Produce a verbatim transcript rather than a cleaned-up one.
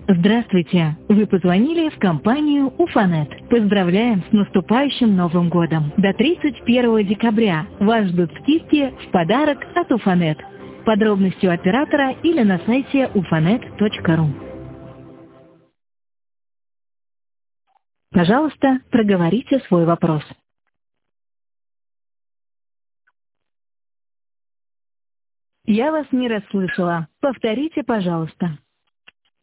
Здравствуйте! Вы позвонили в компанию Уфанет. Поздравляем с наступающим Новым годом! До тридцать первого декабря вас ждут скидки в подарок от Уфанет. Подробности у оператора или на сайте уфанет точка ру. Пожалуйста, проговорите свой вопрос. Я вас не расслышала. Повторите, пожалуйста.